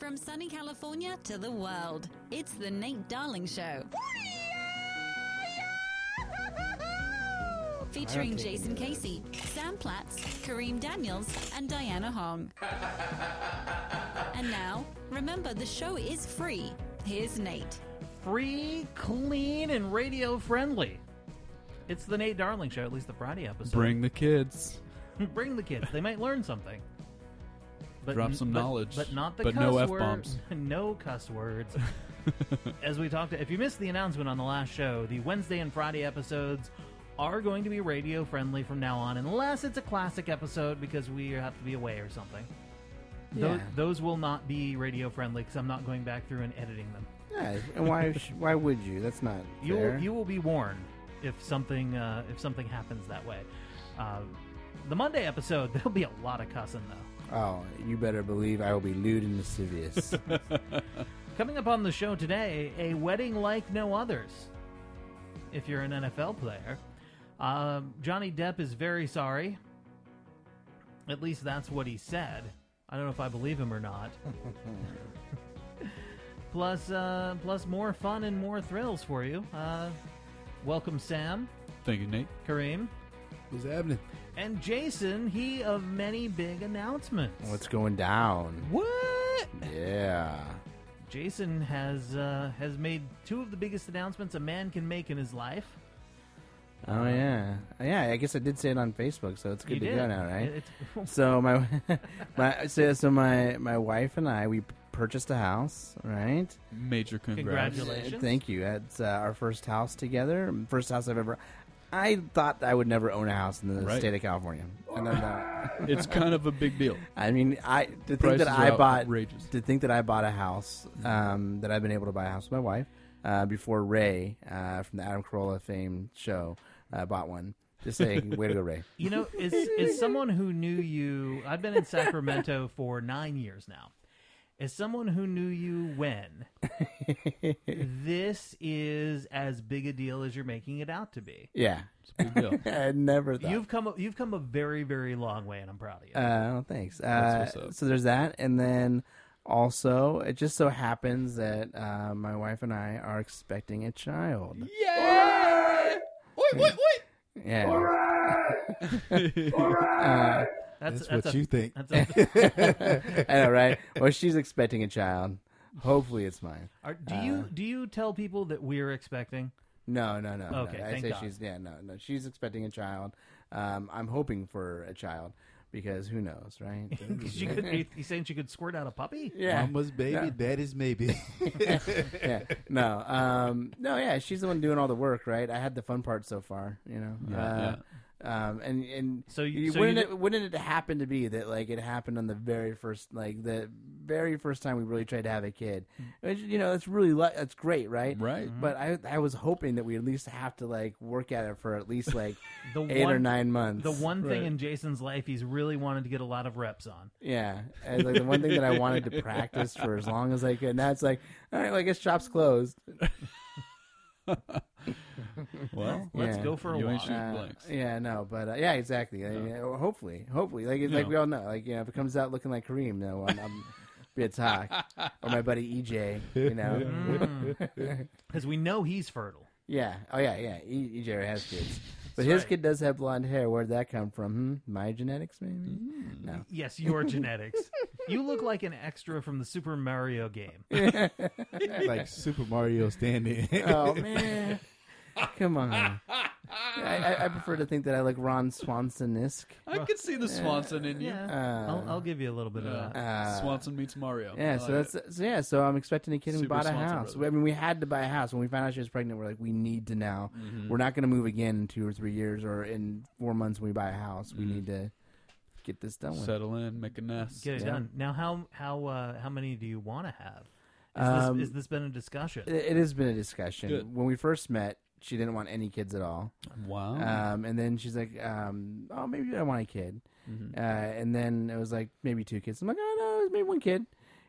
From sunny California to the world, it's the Nate Darling Show. Featuring Jason Casey, Sam Platts, Kareem Daniels, and Diana Hong. And now, remember, the show is free. Here's Nate. Free, clean, and radio-friendly. It's the Nate Darling Show, at least the Friday episode. Bring the kids. Bring the kids. They might learn something. But Drop some knowledge. But not the but cuss no words. F-bombs. No cuss words. As we talked, if you missed the announcement on the last show, the Wednesday and Friday episodes are going to be radio-friendly from now on, unless it's a classic episode because we have to be away or something. Yeah. Those will not be radio-friendly because I'm not going back through and editing them. Yeah, and why would you? That's not fair. You will be warned if something happens that way. The Monday episode, there'll be a lot of cussing, though. Oh, you better believe I will be lewd and lascivious. Coming up on the show today, a wedding like no others. If you're an NFL player, Johnny Depp is very sorry. At least that's what he said. I don't know if I believe him or not. Plus more fun and more thrills for you. Welcome, Sam. Thank you, Nate. Kareem. What's happening? And Jason, he of many big announcements. What's going down? What? Yeah. Jason has made two of the biggest announcements a man can make in his life. Oh yeah, yeah. I guess I did say it on Facebook, so it's good to You go did. now, right? It's- So my wife and I, we purchased a house, right? Major Congratulations. Thank you. It's our first house together. First house I've ever. I thought I would never own a house in the Right. state of California, and then It's kind of a big deal. I mean, to think Prices that are I bought outrageous. to think that I bought a house, that I've been able to buy a house with my wife before Ray from the Adam Carolla fame show bought one. Just saying, way to go, Ray. You know, as someone who knew you, I've been in Sacramento for 9 years now. As someone who knew you when, this is as big a deal as you're making it out to be. Yeah, It's a big deal. I never thought. You've come a very, very long way, and I'm proud of you. Well, thanks. That's what's up. So there's that, and then also it just so happens that my wife and I are expecting a child. Yeah! Wait! Yeah. That's what you think. That's I know, right? Well, she's expecting a child. Hopefully, it's mine. do you tell people that we're expecting? No. Okay, I thank say God. she's no. She's expecting a child. I'm hoping for a child because who knows, right? Because you saying she could squirt out a puppy? Yeah. Mama's baby, Yeah. daddy's maybe. Yeah. No. Yeah. She's the one doing all the work, right? I had the fun part so far, you know. Yeah. And So you wouldn't it happen to be that like it happened on the very first time we really tried to have a kid? Which, you know, that's really that's great, right? Right. But I was hoping that we at least have to like work at it for at least like The 8 or one- 9 months. The one thing Right. in Jason's life he's really wanted to get a lot of reps on. Yeah, and like the one thing that I wanted to practice for as long as I could. Now it's like, all right, well, I guess shop's closed. Well, Let's Yeah. go for a You ain't walk. shooting blanks. Yeah, no, but yeah, exactly. Hopefully, like Yeah. we all know, like if it comes out looking like Kareem, no, I'm be a talk, or my buddy EJ, you know. Because we know he's fertile. Yeah. Oh yeah. EJ already has kids, but his right. kid does have blonde hair. Where'd that come from? My genetics, maybe. No. Yes, your genetics. You look like an extra from the Super Mario game. Like Super Mario standing. Oh man. Come on. I prefer to think that I look Ron Swanson-esque. I could see the Swanson in you. Yeah, I'll give you a little bit of that. Swanson meets Mario. Yeah, I so like that's it. so I'm expecting a kid and we Super bought a Swanson house. brother. I mean, we had to buy a house when we found out she was pregnant. We're like, we need to now. We're not going to move again in 2 or 3 years or in 4 months when we buy a house. We need to get this done with. Settle in, make a nest. Get it Yeah. done. Now, how many do you want to have? Is this been a discussion? It has been a discussion. Good. When we first met, she didn't want any kids at all. Wow. And then she's like, oh, maybe I want a kid. And then it was like maybe 2 kids. I'm like, oh, no, maybe 1 kid.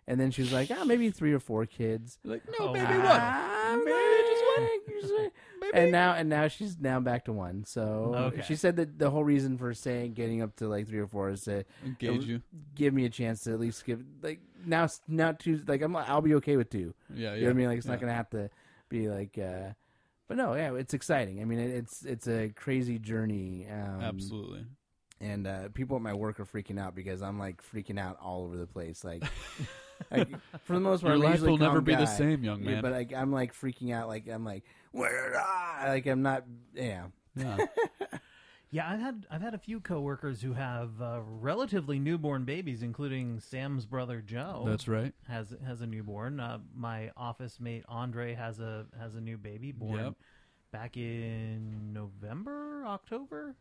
And then she was like, maybe 3 or 4 kids. Like, no, Oh, baby, wow. what? Maybe just one. And now she's back to 1. So Okay. she said that the whole reason for getting up to like 3 or 4 is to Engage you. give me a chance to at least give like now 2. Like I'll be okay with 2. Yeah, yeah. You know what I mean? Like it's yeah. not gonna have to be like. But no, yeah, it's exciting. I mean, it's a crazy journey. Absolutely. And people at my work are freaking out because I'm like freaking out all over the place. Like, for the most part, Your I'm life usually will a calm never be the guy. same, young Yeah, man. but like, I'm like freaking out. Like I'm like, where? Like I'm not. Yeah. Yeah. Yeah, I've had a few coworkers who have relatively newborn babies, including Sam's brother Joe. That's right. has a newborn. My office mate Andre has a new baby born Yep. back in October,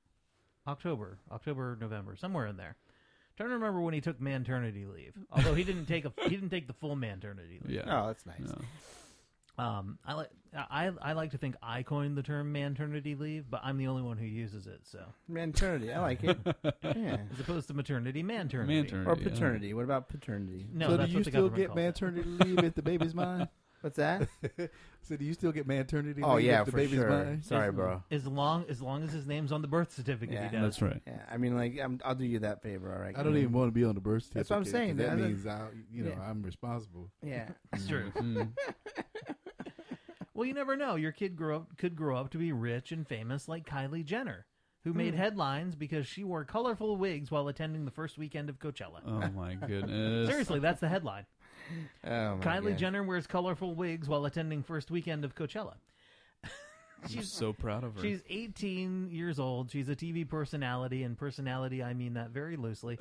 November, somewhere in there. Trying to remember when he took maternity leave. Although he didn't take the full maternity leave. Yeah. Oh, that's nice. Yeah. I like to think I coined the term maternity leave, but I'm the only one who uses it. So Maternity, I like it. Yeah. as opposed to maternity, maternity. Maternity. Or paternity. What about paternity? No, so that's do you what the still government get calls it. maternity leave if the baby's mine? What's that? So do you still get maternity Oh leave yeah, if the for baby's sure. mine? Sorry, bro. As long as his name's on the birth certificate, Yeah. he does. That's right. Yeah, I mean, like, I'll do you that favor, all right? I don't even want to be on the birth certificate. That's what I'm saying. 'cause That That- means Yeah. I'm responsible. Yeah. It's true. Mm. Well, you never know. Your kid could grow up to be rich and famous like Kylie Jenner, who made headlines because she wore colorful wigs while attending the first weekend of Coachella. Oh, my goodness. Seriously, that's the headline. Oh my Kylie gosh. Jenner wears colorful wigs while attending first weekend of Coachella. I'm so proud of her. She's 18 years old. She's a TV personality, and personality, I mean that very loosely.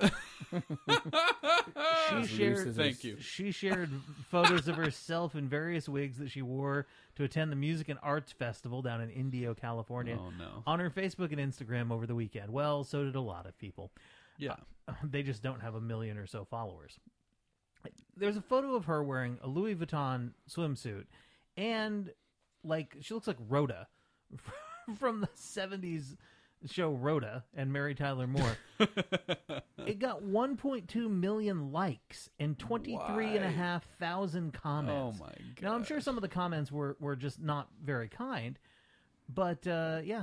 Thank you. She shared photos of herself in various wigs that she wore to attend the Music and Arts Festival down in Indio, California, Oh, no. on her Facebook and Instagram over the weekend. Well, so did a lot of people. Yeah. They just don't have 1 million or so followers. There's a photo of her wearing a Louis Vuitton swimsuit, and like she looks like Rhoda from the 70s show Rhoda and Mary Tyler Moore. It got 1.2 million likes and 23,500 comments. Oh, my God. Now, I'm sure some of the comments were just not very kind, but yeah,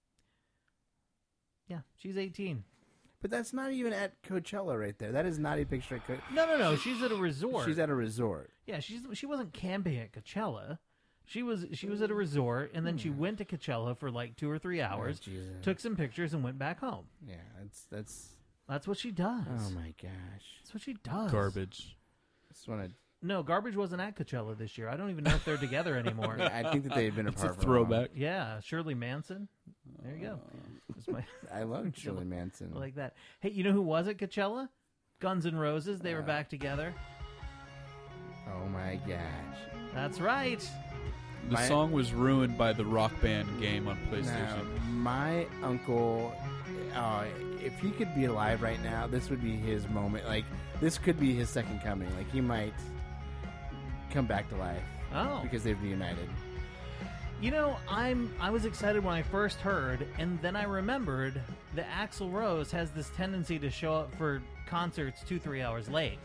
she's 18. But that's not even at Coachella right there. That is not a picture at Coachella. No, she's at a resort. She's at a resort. Yeah, she wasn't camping at Coachella. She was at a resort, and then she went to Coachella for like 2 or 3 hours, Jesus. took some pictures, and went back home. Yeah, that's. That's what she does. Oh my gosh. That's what she does. Garbage. Just want to. No, Garbage wasn't at Coachella this year. I don't even know if they're together anymore. I think that they've been It's apart a for long. throwback. Yeah, Shirley Manson. There you go. That's my, I love Shirley Manson. I like that. Hey, you know who was at Coachella? Guns N' Roses. They were back together. Oh my gosh. That's right. The My- song was ruined by the Rock Band game on Now, PlayStation. my uncle, if he could be alive right now, this would be his moment. Like, this could be his second coming. Like, he might come back to life Oh. because they've reunited. You know, I was excited when I first heard, and then I remembered that Axl Rose has this tendency to show up for concerts 2-3 hours late.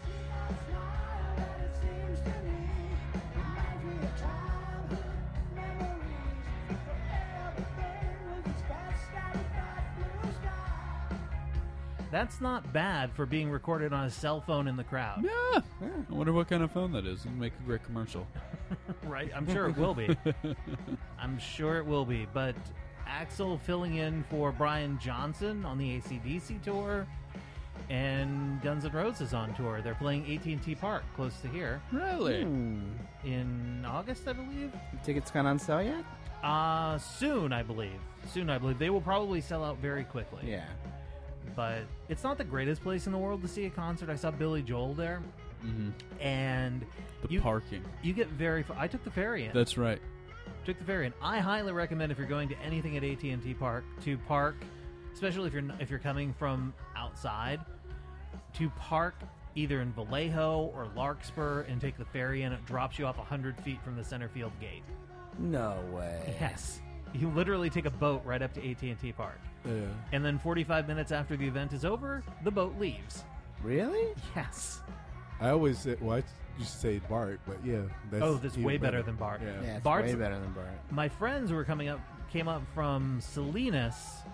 That's not bad for being recorded on a cell phone in the crowd. Yeah. I wonder what kind of phone that is. It'll make a great commercial. Right? I'm sure it will be. I'm sure it will be. But Axl filling in for Brian Johnson on the AC/DC tour, and Guns N' Roses on tour. They're playing AT&T Park, close to here, Really? in August, I believe. Tickets gone on sale yet? Soon, I believe. They will probably sell out very quickly. Yeah. But it's not the greatest place in the world to see a concert. I saw Billy Joel there, and The parking. you get very. I took the ferry in. That's right. Took the ferry in. I highly recommend if you're going to anything at AT&T Park to park, especially if you're coming from outside, to park either in Vallejo or Larkspur and take the ferry in. It drops you off 100 feet from the center field gate. No way. Yes, you literally take a boat right up to AT&T Park, and then 45 minutes after the event is over, the boat leaves. Really? Yes. I always say, well, I used to say Bart, but yeah. That's That's even way better than Bart. Yeah. Yeah, it's Bart's- way better than Bart. My friends who came up from Salinas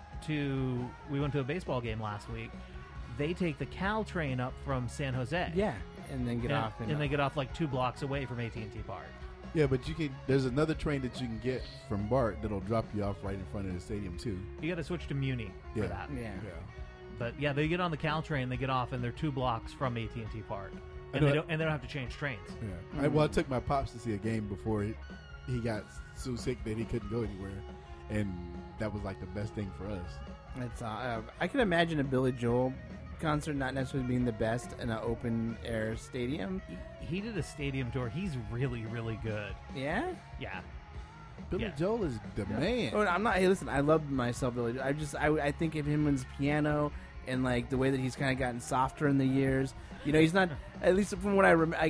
we went to a baseball game last week. They take the Caltrain up from San Jose. Yeah, and then get off. And they get off like 2 blocks away from AT&T Park. Yeah, but there's another train that you can get from Bart that'll drop you off right in front of the stadium, too. You got to switch to Muni for Yeah. that. Yeah. But yeah, they get on the Caltrain, they get off, and they're 2 blocks from AT&T Park, I and know they don't have to change trains. Yeah. I took my pops to see a game before he got so sick that he couldn't go anywhere, and that was like the best thing for us. It's I can imagine a Billy Joel concert not necessarily being the best in an open air stadium. He did a stadium tour. He's really, really good. Yeah. Yeah. Billy Yeah. Joel is the man. Oh, I'm not. Hey, listen, I love myself, Billy. I think of him and his piano and like the way that he's kind of gotten softer in the years. You know, he's not. At least from what I remember,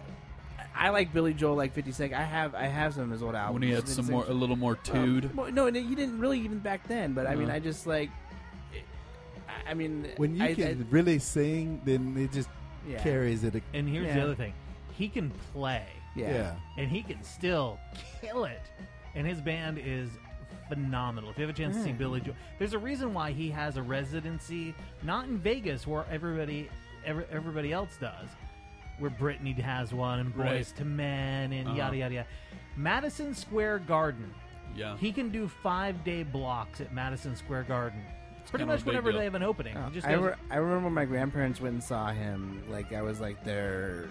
I like Billy Joel like 50 Cent. I have some of his old albums. When he had 50 a little more tude. Well, no, he didn't really even back then. But I mean, Uh-huh. I just like. I mean, When you can really sing, then it just Yeah. carries it. And here's the Yeah. other thing. He can play, Yeah. and he can still kill it. And his band is phenomenal. If you have a chance to see Billy Joel, there's a reason why he has a residency, not in Vegas where everybody else does, where Britney has one and Right. Boyz II Men and Uh-huh. yada yada yada. Madison Square Garden. Yeah. He can do 5-day blocks at Madison Square Garden. Pretty kind of much a big whenever deal. they have an opening. Oh, He just I goes, remember when my grandparents went and saw him. Like I was like their.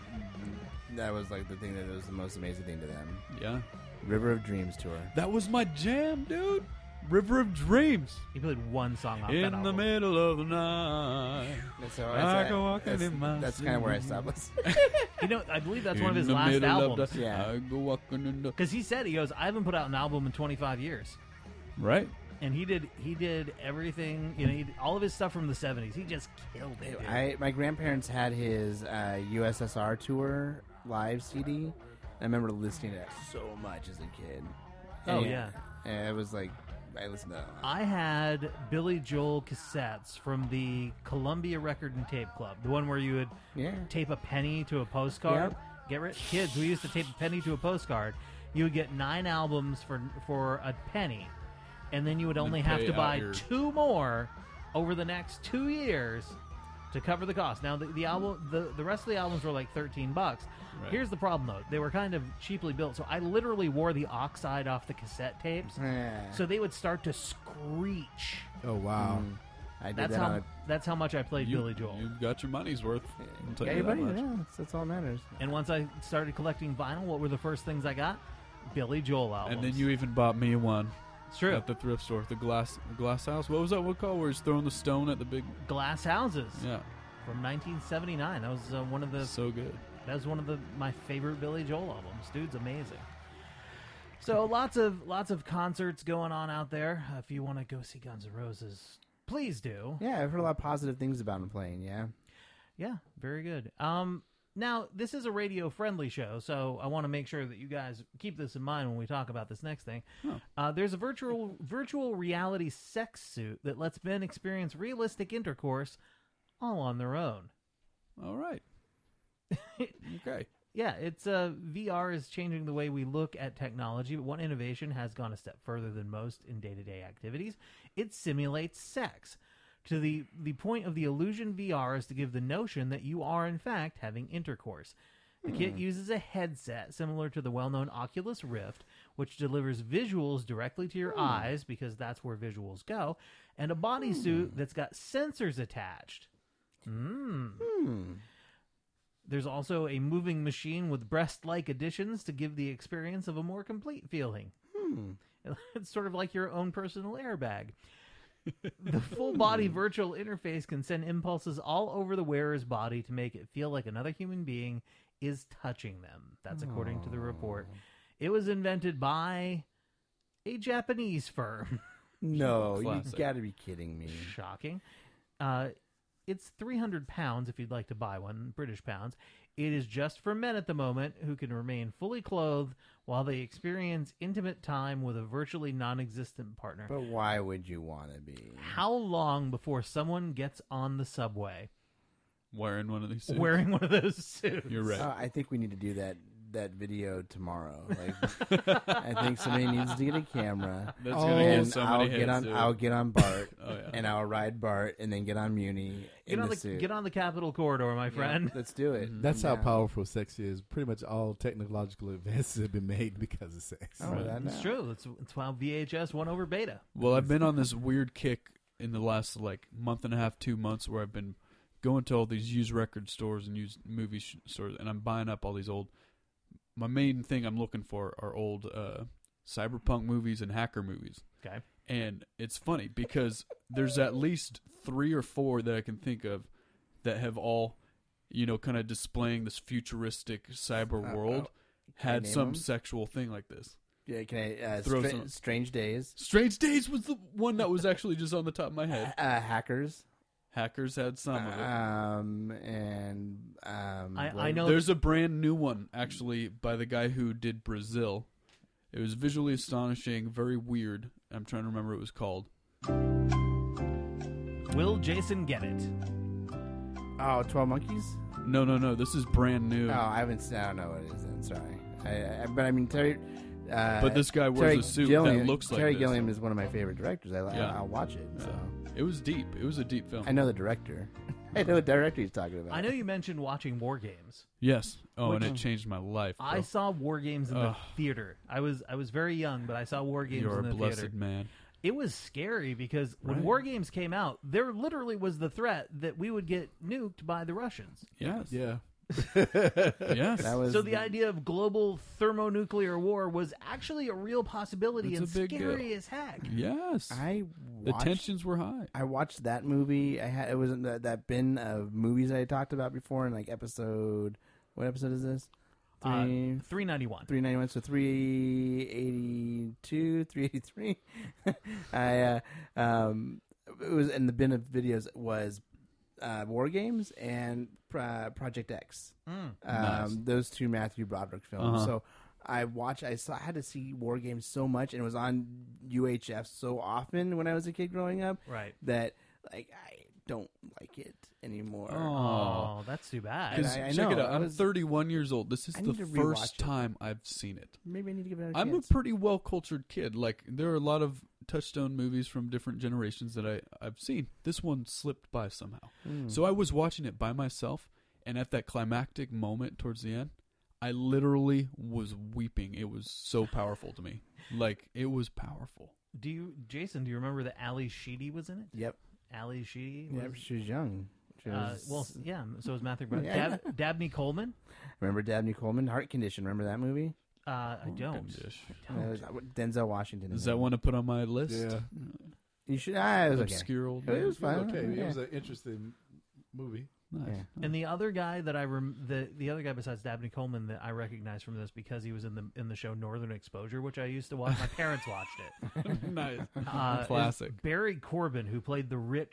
That was like the thing that was the most amazing thing to them. Yeah. River of Dreams tour. That was my jam, dude. River of Dreams. he played one song off that In the album. middle of the night. So I go walking in my that's kind of where I stopped listening. You know, I believe that's one of In his the last middle of albums. the- Yeah. I go walking in the... Because he said, he goes, I haven't put out an album in 25 years. Right. And he did everything, you know, all of his stuff from the 70s. He just killed it. dude. My grandparents had his USSR tour live CD. I remember listening to that so much as a kid. Oh, yeah. And it was like I listened to that. I had Billy Joel cassettes from the Columbia Record and Tape Club, the one where you would Yeah. tape a penny to a postcard. Yep. Get rich, kids. We used to tape a penny to a postcard. You would get 9 albums for a penny, and then you would only have pay to out buy your- 2 more over the next 2 years to cover the cost. Now the album, the rest of the albums were like $13. Right. Here's the problem though; they were kind of cheaply built, so I literally wore the oxide off the cassette tapes, Yeah. so they would start to screech. Oh, wow. I did That's that on that's how much I played Billy Joel. You got your money's worth. I'll tell Yeah, you that everybody, much. yeah, that's all that matters. And once I started collecting vinyl, what were the first things I got? Billy Joel albums. And then you even bought me one it's true. at the thrift store, the glass house. What was that one called? Where he's throwing the stone at the big. Glass Houses Yeah, from 1979. That was one of the so good. my favorite Billy Joel albums. Dude's amazing. So lots of concerts going on out there. If you want to go see Guns N' Roses, please do. Yeah, I've heard a lot of positive things about him playing. Yeah. Yeah, very good. Now, this is a radio-friendly show, so I want to make sure that you guys keep this in mind when we talk about this next thing. There's a virtual reality sex suit that lets men experience realistic intercourse all on their own. All right. Okay. Yeah, it's VR is changing the way we look at technology, but one innovation has gone a step further than most in day-to-day activities. It simulates sex. To the point of the Illusion VR is to give the notion that you are, in fact, having intercourse. The kit uses a headset similar to the well-known Oculus Rift, which delivers visuals directly to your eyes, because that's where visuals go, and a bodysuit that's got sensors attached. There's also a moving machine with breast-like additions to give the experience of a more complete feeling. It's sort of like your own personal airbag. The full-body virtual interface can send impulses all over the wearer's body to make it feel like another human being is touching them. That's according to the report. It was invented by a Japanese firm. No, you Classic. got to be kidding me. Shocking. It's £300 if you'd like to buy one, British pounds. It is just for men at the moment who can remain fully clothed while they experience intimate time with a virtually non-existent partner. But why would you want to be? How long before someone gets on the subway Wearing one of these suits. wearing one of those suits. You're right. I think we need to do that video tomorrow. Like, I think somebody needs to get a camera. That's gonna And get so many hits. I'll get on Bart, Oh, yeah. and I'll ride Bart, and then get on Muni in the suit. Get on the Capitol corridor, my friend. Let's do it. That's how Yeah. powerful sex is. Pretty much all technological advances have been made because of sex. Oh, that It's now. true. It's why VHS won over Beta. Well, I've been on this weird kick in the last like month and a half, 2 months, where I've been going to all these used record stores and used movie stores, and I'm buying up all these old. My main thing I'm looking for are old cyberpunk movies and hacker movies. Okay. And it's funny because there's at least 3 or 4 that I can think of that have all, kind of displaying this futuristic cyber world, Can I had name some them? sexual thing like this. Yeah, can I? Throw some- Strange Days. Strange Days was the one that was actually just on the top of my head. Hackers. Hackers had some of it. I know. There's a brand new one, actually, by the guy who did Brazil. It was visually astonishing, very weird. I'm trying to remember what it was called. Will Jason get it? Oh, 12 Monkeys? No. This is brand new. Oh, I don't know what it is then. Sorry. But I mean, Terry. But this guy wears Terry a suit Gilliam, that looks like Terry this. Gilliam is one of my favorite directors. Yeah. I'll watch it. So It was deep. It was a deep film. I know the director. I know the director he's talking about. I know you mentioned watching War Games. Yes. Oh, and it changed my life. Bro. I saw War Games in the theater. I was very young, but I saw War Games You're in a the blessed theater. man. It was scary because when Right. War Games came out, there literally was the threat that we would get nuked by the Russians. Yes. Yeah. Yes. That was So the idea of global thermonuclear war was actually a real possibility It's and a big scary deal. as heck. Yes. I The watched, tensions were high. I watched that movie. It was in that bin of movies I talked about before in like episode. What episode is this? 391. 391, so 382, 383. It was in the bin of videos was War Games and Project X. Nice. Those two Matthew Broderick films. Uh-huh. So I had to see War Games so much, and it was on UHF so often when I was a kid growing up Right. that like I don't like it anymore. Oh, that's too bad. And I Check know, it out. I I'm was- 31 years old. This is I the need to rewatch first it. time I've seen it. Maybe I need to give it a I'm a chance. pretty well cultured kid. Like there are a lot of Touchstone movies from different generations that I've seen. This one slipped by somehow. So I was watching it by myself, and at that climactic moment towards the end, I literally was weeping. It was so powerful to me. Like it was powerful. Jason, do you remember that Ali Sheedy was in it? Yep. Ali Sheedy? Yeah, she was young. She was, Well, yeah, so was Matthew Broderick. Yeah. Dabney Coleman? remember Dabney Coleman, Heart Condition. Remember that movie? I don't. Dish. That was Denzel Washington. Is that one to put on my list? Yeah. You should. It was okay. Obscure old It was man. fine. Okay, Yeah. it was an interesting movie. Nice. Yeah. And the other guy that the other guy besides Dabney Coleman that I recognize from this because he was in the show Northern Exposure, which I used to watch. My parents watched it. Nice. Is Classic. Barry Corbin, who played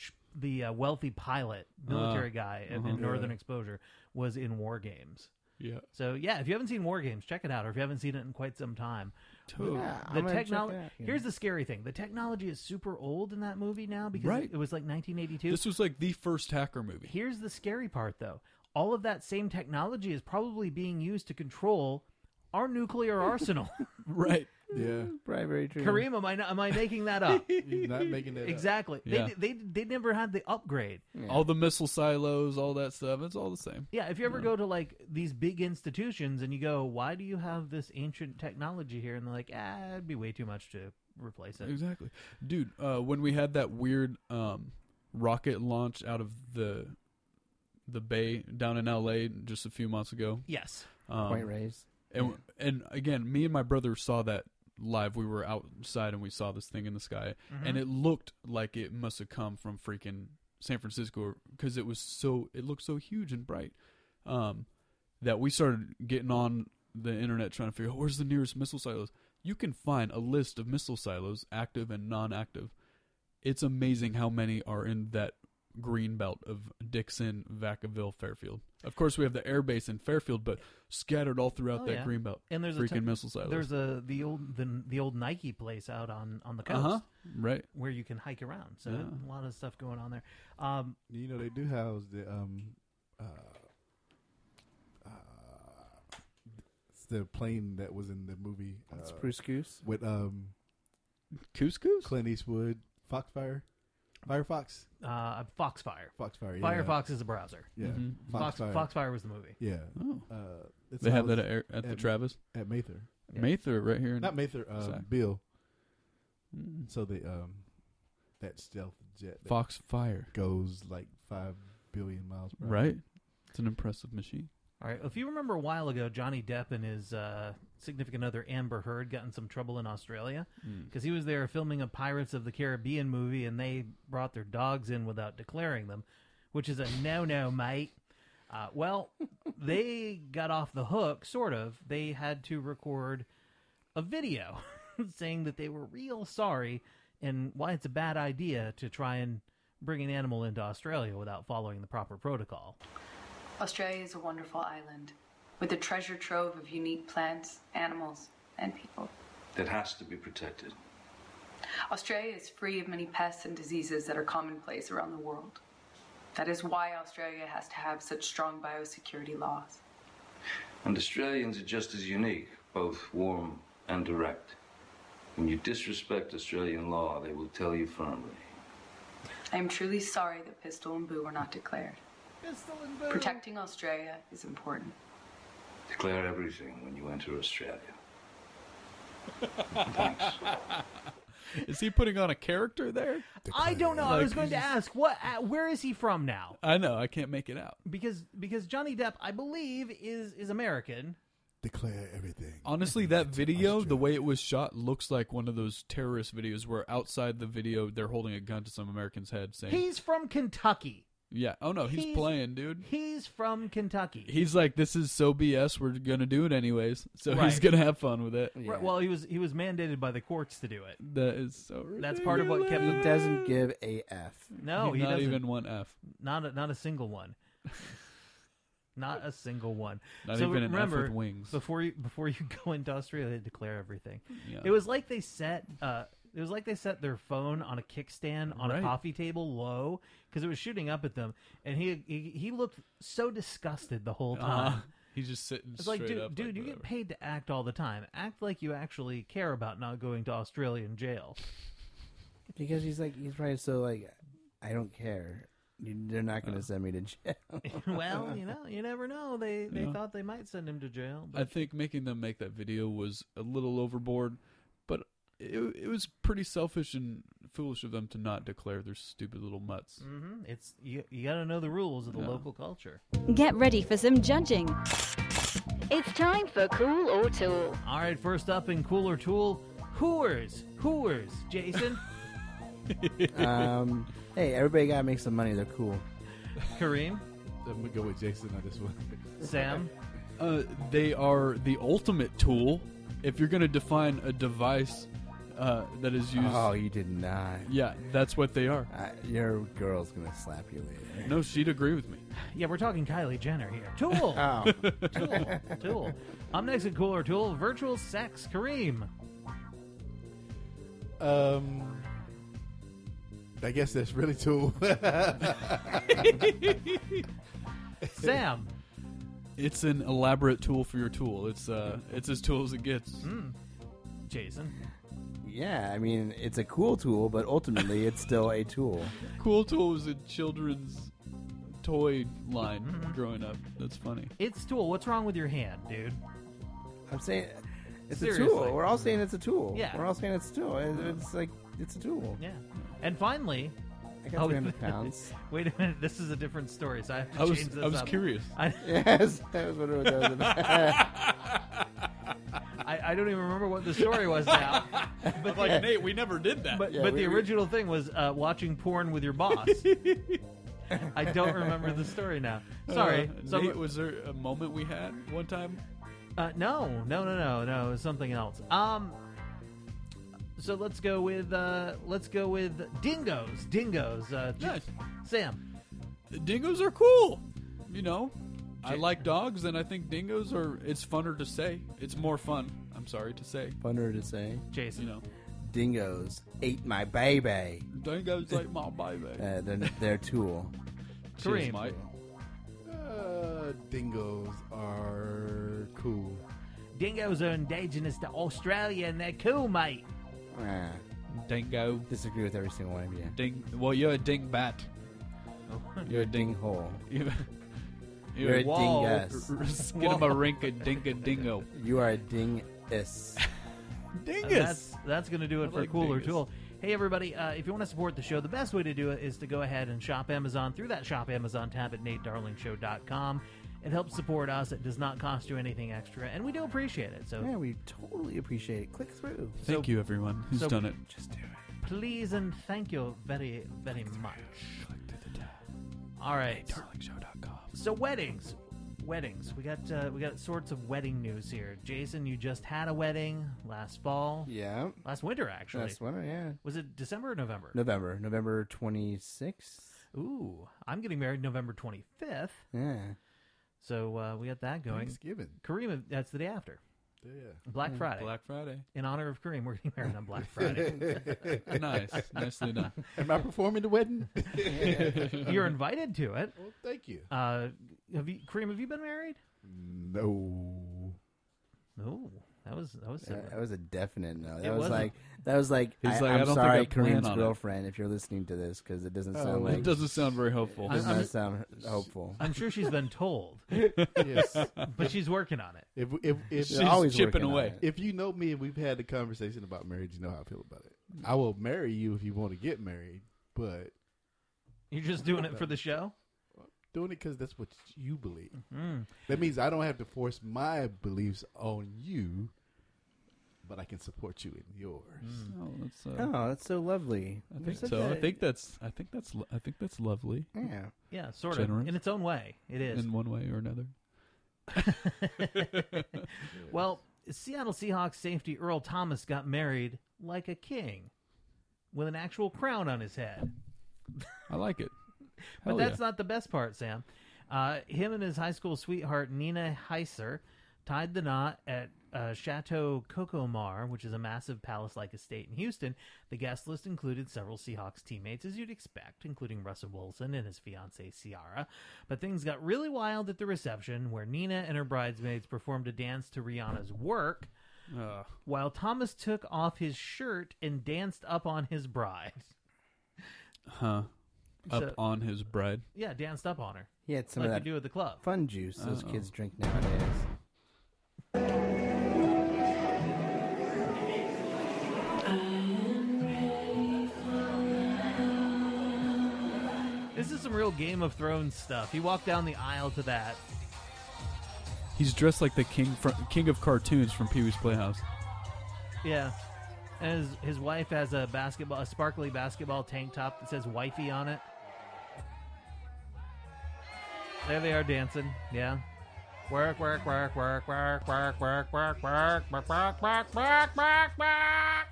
the wealthy pilot, military guy in Northern Exposure, was in War Games. Yeah. So yeah, if you haven't seen War Games, check it out. Or if you haven't seen it in quite some time, Totally. Yeah, the I'm gonna check technology. it out, yeah. Here's the scary thing: the technology is super old in that movie now because Right. it was like 1982. This was like the first hacker movie. Here's the scary part, though: all of that same technology is probably being used to control our nuclear arsenal. Right. Yeah. Probably very true. Kareem, am I making that up? He's not making that up. Exactly. Yeah. They never had the upgrade. All the missile silos, all that stuff, it's all the same. Yeah, if you ever go to like these big institutions and you go, why do you have this ancient technology here? And they're like, it'd be way too much to replace it. Exactly. Dude, when we had that weird rocket launch out of the bay down in LA just a few months ago. Yes. Point Rays. And again, me and my brother saw that live. We were outside and we saw this thing in the sky, and it looked like it must have come from freaking San Francisco because it looked so huge and bright. That we started getting on the internet trying to figure out where's the nearest missile silos. You can find a list of missile silos, active and non-active. It's amazing how many are in that green belt of Dixon, Vacaville, Fairfield. Of course, we have the air base in Fairfield, but scattered all throughout that green belt. And there's freaking missile silos. There's the old Nike place out on the coast Right. where you can hike around. So Yeah. a lot of stuff going on there. You know, they do house the It's the plane that was in the movie Spruce Goose. with Couscous? Clint Eastwood, Foxfire, Firefox, Foxfire. Foxfire. Yeah. Firefox is a browser. Yeah, Mhm. Foxfire. Foxfire was the movie. Yeah. Oh. It's They have housed that at the Travis? at Mather. Yeah. Mather right here. Not Mather. Sac. Bill. Mm. So the that stealth jet that Foxfire. goes like 5 billion miles per hour. Right? It's an impressive machine. All right. If you remember a while ago, Johnny Depp and his significant other Amber Heard got in some trouble in Australia because he was there filming a Pirates of the Caribbean movie, and they brought their dogs in without declaring them, which is a no-no, mate. Well, they got off the hook, sort of. They had to record a video saying that they were real sorry and why it's a bad idea to try and bring an animal into Australia without following the proper protocol. Australia is a wonderful island with a treasure trove of unique plants, animals, and people. That has to be protected. Australia is free of many pests and diseases that are commonplace around the world. That is why Australia has to have such strong biosecurity laws. And Australians are just as unique, both warm and direct. When you disrespect Australian law, they will tell you firmly. I am truly sorry that Pistol and Boo were not declared. Protecting Australia is important. Declare everything when you enter Australia. Thanks. Is he putting on a character there? I don't know. I Like, was going to ask, where is he from now? I know. I can't make it out. Because Johnny Depp, I believe, is American. Declare everything. Honestly, Everything that to video, the Australia. way it was shot, looks like one of those terrorist videos where outside the video they're holding a gun to some American's head saying, He's from Kentucky. yeah. Oh, no, he's playing, dude. He's from Kentucky. He's like, this is so BS, we're going to do it anyways. So he's Right. going to have fun with it. Yeah. Right, well, he was mandated by the courts to do it. That is so ridiculous. That's part of what kept He him. doesn't give a F. No, he not doesn't. even one F. Not a single one. Not a single one. Not so even an F remember, with wings. before you go into Australia, declare everything. Yeah. It was like they set their phone on a kickstand on a Right. coffee table low because it was shooting up at them, and he looked so disgusted the whole time. He's just sitting It's like, straight up. dude, you get whatever. paid to act all the time. Act like you actually care about not going to Australian jail. Because he's probably so like, I don't care. They're not going to send me to jail. Well, you never know. They Yeah. thought they might send him to jail. I But think making them make that video was a little overboard, but it was pretty selfish and foolish of them to not declare their stupid little mutts. it's you got to know the rules of the Yeah. local culture. Get ready for some judging. It's time for Cool or Tool. All right, first up in Cooler Tool, Hooers, Jason, Hey, everybody got to make some money. They're cool. Kareem, I'm gonna go with Jason on this one. Sam. They are the ultimate tool. If you're going to define a device that is used, Oh, you did not. yeah, that's what they are. Your girl's going to slap you later. No, she'd agree with me. Yeah, we're talking Kylie Jenner here. Tool, Oh, Tool. Up next in Cooler Tool, virtual sex, Kareem. I guess that's really Tool. Sam. It's an elaborate tool for your tool. It's as tool as it gets. Jason. yeah. I mean, it's a cool tool, but ultimately, it's still a tool. Cool Tool was a children's toy line growing up. That's funny. It's Tool. What's wrong with your hand, dude? I'm saying it's a Seriously. tool. We're all saying it's a tool. Yeah. We're all saying it's a tool. It's like, it's a tool. Yeah. And finally, I got 300 pounds. wait a minute. This is a different story, so I have to I was change this I was up. curious. Yes, that was what it was. I don't even remember what the story was now. But Like Nate, we never did that. But, Yeah, but we- the original thing was watching porn with your boss. I don't remember the story now. Sorry. Nate, was there a moment we had one time? No. It was something else. So let's go with dingoes. Nice. Sam. Dingoes are cool. You know, I like dogs, and I think dingoes are. It's funner to say. It's more fun. I'm sorry to say. Funner to say. Jason. You know, Dingoes ate my baby. dingoes like my baby. They're tool. Cheers, Kareem. Mike. dingoes are cool. Dingoes are indigenous to Australia, and they're cool, mate. Dingo. Disagree with every single one of you. Well, you're a dingbat. You're a ding. Hole. You're a a dingus. Skidamarinka dinka dingo. You are a dingus. Dingus. That's going to do it I for like Cooler dingus. Tool. Hey, everybody, if you want to support the show, the best way to do it is to go ahead and shop Amazon through that Shop Amazon tab at NateDarlingShow.com. It helps support us. It does not cost you anything extra, and we do appreciate it. So Yeah, we totally appreciate it. Click through. Thank you, everyone who's so- done it. Just do it. please and thank you very, very much. Click through the tab. All right. DarlingShow.com. So weddings. We got sorts of wedding news here. Jason, you just had a wedding last fall. Yeah. Last winter, actually. Last winter, yeah. Was it December or November? November 26th. Ooh, I'm getting married November 25th. Yeah. So we got that going. Thanksgiving. Kareem, that's the day after. Yeah. Black Friday. Black Friday. In honor of Kareem, we're getting married on Black Friday. Nice. Nicely done. Am I performing the wedding? You're invited to it. Well, thank you. Kareem, have you been married? No. No. That was That was a definite no. It That was wasn't. like He's like, I'm I don't sorry, think I plan Kareem's on it. girlfriend, if you're listening to this, because it doesn't Oh, sound like It doesn't sound very hopeful. does I'm- not sound hopeful. I'm sure she's been told, Yes. but she's working on it. If She's They're always chipping working on away. it. if you know me and we've had the conversation about marriage, you know how I feel about it. I will marry you if you want to get married, but You're just doing it for the show? doing it because that's what you believe. Mm. That means I don't have to force my beliefs on you, but I can support you in yours. Oh, that's, Oh, that's so lovely. I You're think such so. a- I think that's lovely Yeah. Yeah, sort Generous. of. In its own way, it is. in one way or another. Well, Seattle Seahawks safety Earl Thomas got married like a king with an actual crown on his head. I like it. But Hell that's yeah. not the best part, Sam. Him and his high school sweetheart, Nina Heiser, tied the knot at Chateau Cocomar, which is a massive palace-like estate in Houston. The guest list included several Seahawks teammates, as you'd expect, including Russell Wilson and his fiancée, Ciara. But things got really wild at the reception, where Nina and her bridesmaids performed a dance to Rihanna's Work, while Thomas took off his shirt and danced up on his bride. Huh. Up So- on his bride. Yeah, danced up on her, He had some like of we that do at the club. fun juice those Uh-oh. kids drink nowadays. This is some real Game of Thrones stuff. He walked down the aisle to that. He's dressed like the king of cartoons from Pee Wee's Playhouse. Yeah. And his wife has a sparkly basketball tank top that says wifey on it. There they are dancing. Yeah. Work, work, work, work, work, work, work, work, work, work, work, work, work, work, work.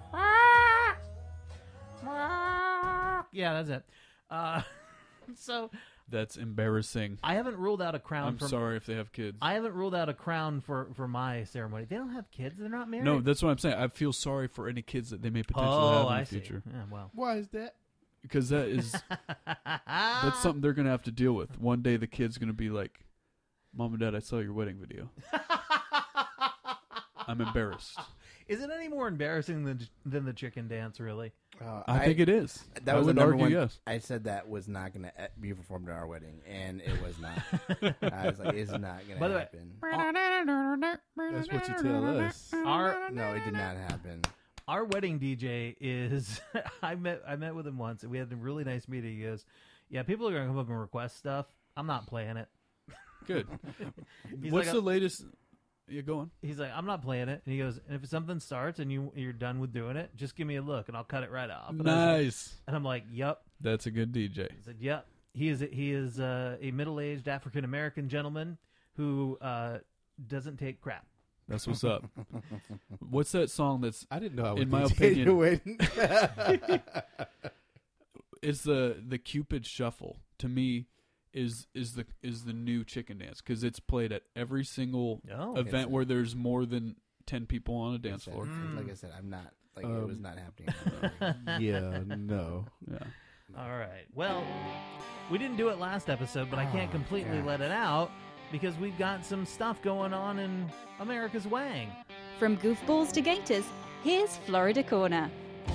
Yeah, that's it. So That's embarrassing. I haven't ruled out a crown I'm for sorry if they have kids. I haven't ruled out a crown for my ceremony. They don't have kids. They're not married. No, that's what I'm saying. I feel sorry for any kids that they may potentially have in the I see. future. Yeah, well. Why is that? Because that is that's something they're gonna have to deal with. One day the kid's gonna be like, "Mom and Dad, I saw your wedding video. I'm embarrassed." Is it any more embarrassing than the chicken dance, really? I think it is. That I was would the number argue one. yes. I said that was not going to be performed at our wedding, and it was not. I was like, it's not going By to the way- happen. That's what you tell us. No, it did not happen. Our wedding DJ is I met with him once and we had a really nice meeting. He goes, "Yeah, people are gonna come up and request stuff. I'm not playing it." Good. He's What's like, the latest? Yeah, go on. He's like, "I'm not playing it." And he goes, "And if something starts and you're done with doing it, just give me a look and I'll cut it right off." And Nice. I'm like, "Yup." That's a good DJ. He said, "Yep." He is a middle-aged African American gentleman who doesn't take crap. That's what's up. What's that song that's I didn't know I was In my DJ opinion- your wedding. is the Cupid Shuffle to me is the new chicken dance because it's played at every single Oh. event where there's more than 10 people on a dance Like I floor. said- Like I said, I'm not. Like it was not happening. Yeah, no. Yeah. All right. Well, we didn't do it last episode, but I can't completely let it out because we've got some stuff going on in America's Wang. From goofballs to gators, here's Florida Corner.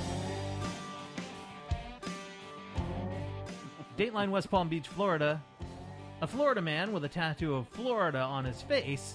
Dateline West Palm Beach, Florida. A Florida man with a tattoo of Florida on his face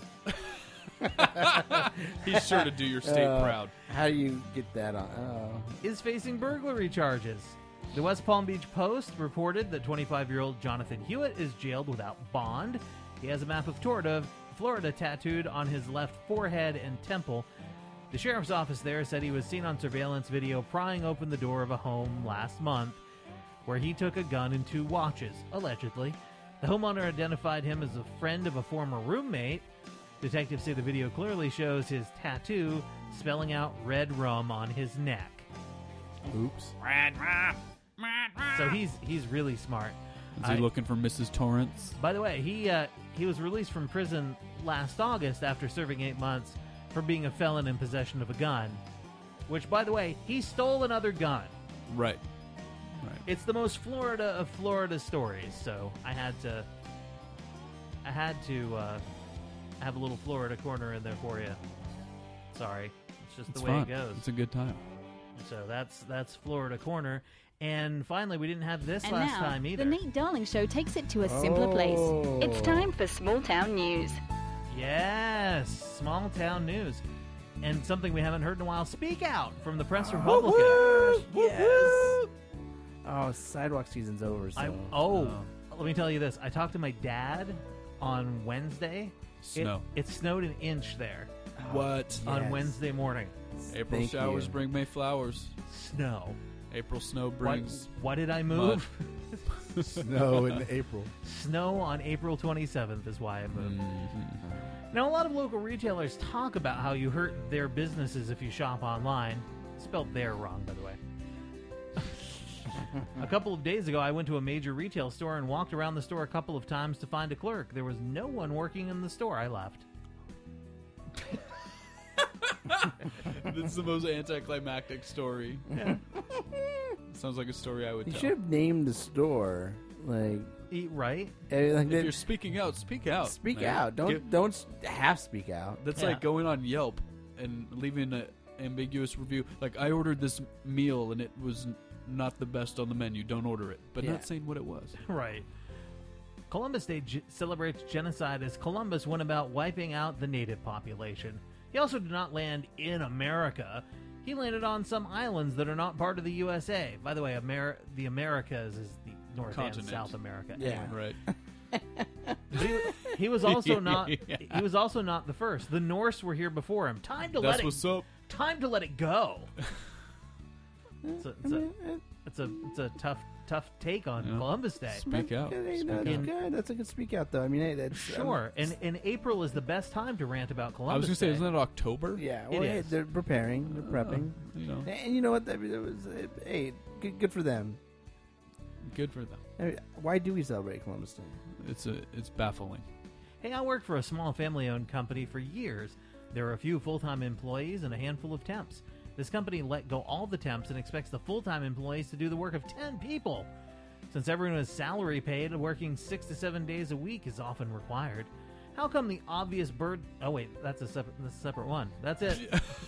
He's sure to do your state proud. How do you get that on? is facing burglary charges. The West Palm Beach Post reported that 25-year-old Jonathan Hewitt is jailed without bond. He has a map of Florida tattooed on his left forehead and temple. The sheriff's office there said he was seen on surveillance video prying open the door of a home last month where he took a gun and 2 watches, allegedly. The homeowner identified him as a friend of a former roommate. Detectives say the video clearly shows his tattoo spelling out red rum on his neck. Oops. Red rum. So he's really smart. Is he looking for Mrs. Torrance? By the way, he was released from prison last August after serving 8 months for being a felon in possession of a gun. Which, by the way, he stole another gun. Right. It's the most Florida of Florida stories, so I had to have a little Florida corner in there for you. Sorry, it's just It's the way fun. it goes. It's a good time. So that's Florida corner. And finally, we didn't have this And last now, time either. the Nate Darling Show takes it to a simpler place. It's time for small town news. Yes, small town news. And something we haven't heard in a while. Speak Out from the Press Republican. Yes. Oh, sidewalk season's over. So. Let me tell you this. I talked to my dad on Wednesday. Snow. It snowed an inch there What? on Yes. Wednesday morning. April Thank showers you. bring May flowers. Snow. April snow brings... What did I move? Snow in April. Snow on April 27th is why I moved. Now, a lot of local retailers talk about how you hurt their businesses if you shop online. Spelled there wrong, by the way. A couple of days ago, I went to a major retail store and walked around the store a couple of times to find a clerk. There was no one working in the store. I left. This is the most anticlimactic story. Sounds like a story I would You tell. should have named the store like. Right? Like If you're speaking out, speak out. speak man. out. Don't half speak out. That's Yeah. like going on Yelp and leaving an ambiguous review. Like, I ordered this meal and it was not the best on the menu. Don't order it. But Yeah. not saying what it was. Right. Columbus Day celebrates genocide as Columbus went about wiping out the native population. He also did not land in America. He landed on some islands that are not part of the USA. By the way, the Americas is the North Continent. and South America. Yeah. Right. But he was also not. He was also not the first. The Norse were here before him. Time to That's what's up. Time to let it go. It's a tough take on Yeah. Columbus Day. Speak out. That's Speak good. out. That's a good speak out, though. I mean, hey, that's Sure, and April is the best time to rant about Columbus I was going to say, Day. isn't that October? Yeah. It Well, hey, is. they're preparing. They're prepping. You know, And you know what? That was hey, good for them. good for them. I mean, why do we celebrate Columbus Day? It's baffling. Hey, I worked for a small family-owned company for years. There were a few full-time employees and a handful of temps. This company let go all the temps and expects the full-time employees to do the work of 10 people. Since everyone is salary paid, working 6 to 7 days a week is often required. How come the obvious bird... Oh, wait, that's a separate one. That's it.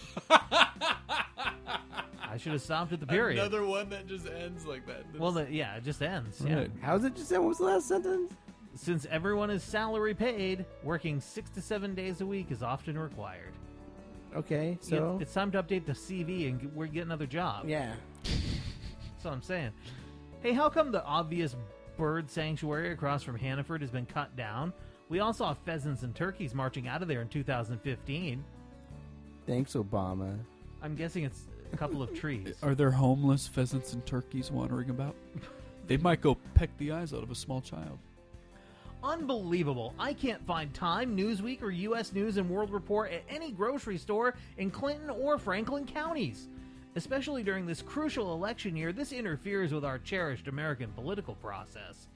I should have stopped at the period. Another one that just ends like that. Well, it just ends. Yeah. Right. How's it just? What was the last sentence? Since everyone is salary paid, working 6 to 7 days a week is often required. Okay, so It's time to update the CV and we're getting another job. yeah. That's what I'm saying. Hey, how come the obvious bird sanctuary across from Hannaford has been cut down? We all saw pheasants and turkeys marching out of there in 2015. Thanks, Obama. I'm guessing it's a couple of trees. Are there homeless pheasants and turkeys wandering about? They might go peck the eyes out of a small child. Unbelievable. I can't find Time, Newsweek, or U.S. News and World Report at any grocery store in Clinton or Franklin counties. Especially during this crucial election year, this interferes with our cherished American political process.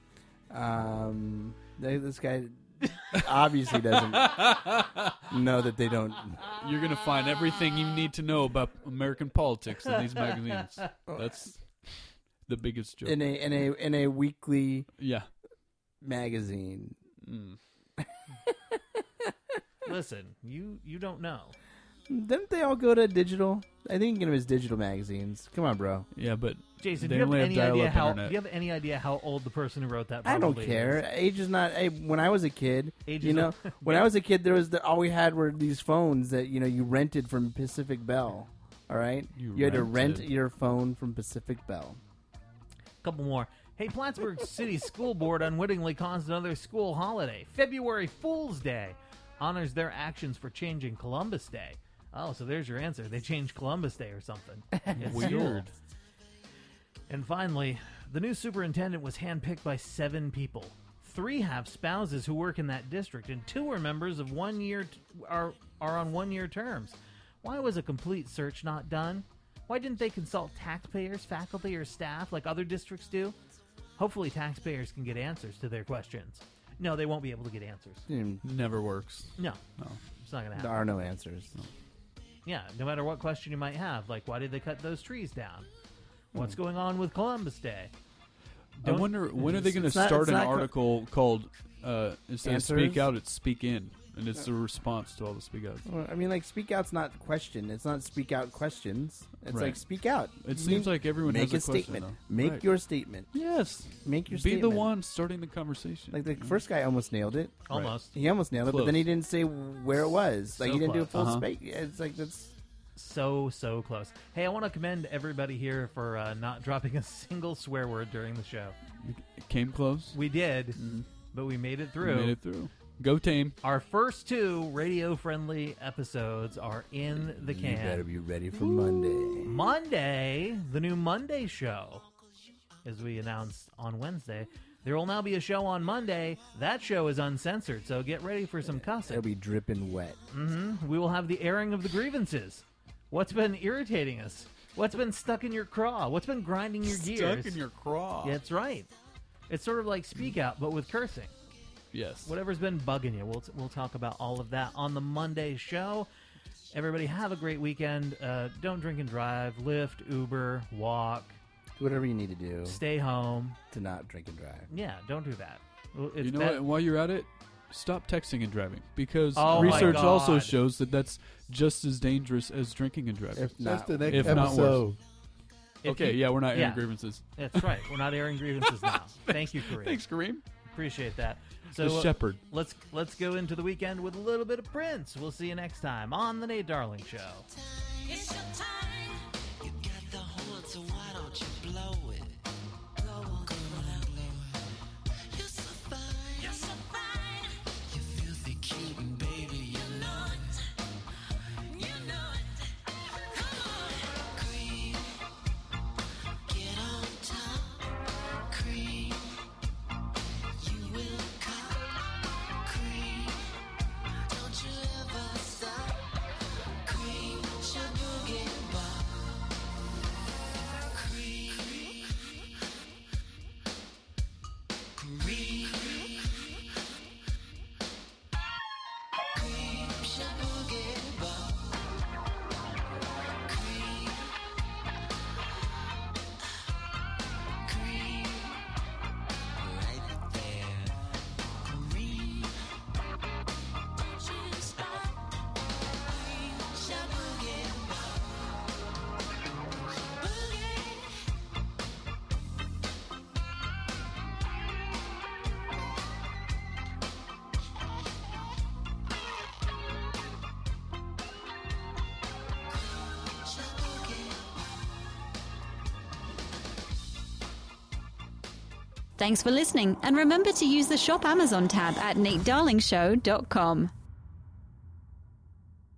This guy obviously doesn't know that they don't. You're going to find everything you need to know about American politics in these magazines. It's the biggest joke. in a weekly Yeah. magazine. Listen, you don't know. Didn't they all go to digital? I think it was digital magazines. Come on, bro. Yeah, but Jason, they do you have only have any idea dial-up how? internet. Do you have any idea how old the person who wrote that? I don't probably care. is? Age is not. When I was a kid, Age you is know, not- when I was a kid, there was all we had were these phones that you rented from Pacific Bell. All right, You had to rent rented. your phone from Pacific Bell. Couple more. Hey, Plattsburgh City School Board unwittingly caused another school holiday. February Fool's Day honors their actions for changing Columbus Day. Oh, so there's your answer. They changed Columbus Day or something. It's Weird. cool. And finally, the new superintendent was handpicked by 7 people. 3 have spouses who work in that district, and 2 are members of 1 year are on 1-year terms. Why was a complete search not done? Why didn't they consult taxpayers, faculty, or staff like other districts do? Hopefully taxpayers can get answers to their questions. No, they won't be able to get answers. Never works. No, No. it's not going to There happen. are no answers. Yeah, no matter what question you might have, like why did they cut those trees down? What's going on with Columbus Day? I wonder when are they going to it's not- start it's an not article called instead of Speak Answers? Out, it's Speak In, and it's a response to all the Speak Outs. Well, I mean, like, speak out's not question. It's not speak out questions. It's Right. like speak out. It You seems mean, like everyone make has a a question, statement. though. Make Right. your statement. Yes. Make your Be statement. the one starting the conversation. Like the first guy almost nailed it. Almost. He almost nailed it, but Close. then he didn't say where it was. Like So he didn't do a close. full Uh-huh. space. It's like that's. So close. Hey, I want to commend everybody here for not dropping a single swear word during the show. It came close. We did, but we made it We through. made it through. Go Tame. Our first 2 radio-friendly episodes are in the can. You better be ready for Monday. Monday, the new Monday show, as we announced on Wednesday. There will now be a show on Monday. That show is uncensored, so get ready for some cussing. It'll be dripping wet. We will have the airing of the grievances. What's been irritating us? What's been stuck in your craw? What's been grinding your gears? Stuck in your craw. That's right. It's sort of like Speak Out, but with cursing. Yes. Whatever's been bugging you, we'll talk about all of that on the Monday show. Everybody have a great weekend. Don't drink and drive. Lyft, Uber, walk. Do whatever you need to do Stay home. to not drink and drive. Yeah, don't do that. Well, it's You know bad- what? While you're at it, stop texting and driving because Oh my research also God. shows that that's just as dangerous as drinking and driving. If That's not, the next if not worse. episode. if Okay, you- yeah, we're not airing yeah. grievances. That's right. We're not airing grievances now. Thank you, Kareem. Thanks, Kareem. Appreciate that. So The shepherd. let's go into the weekend with a little bit of Prince. We'll see you next time on the Nate Darling Show. It's your time. You got the horn, so why don't you blow it? Blow on, blow it. You're so fine. You're so fine. You filthy cute and baby, you know it. You know it. Come on, cream. Get on top, cream. You will come, cream. Don't you ever stop, cream. Shabuget bar, cream. Cream. Cream. Shabuget bar, cream. Cream. Right there. Cream. Don't you stop. Cream. Shabuget bar. Boogie. Thanks for listening, and remember to use the Shop Amazon tab at NateDarlingShow.com.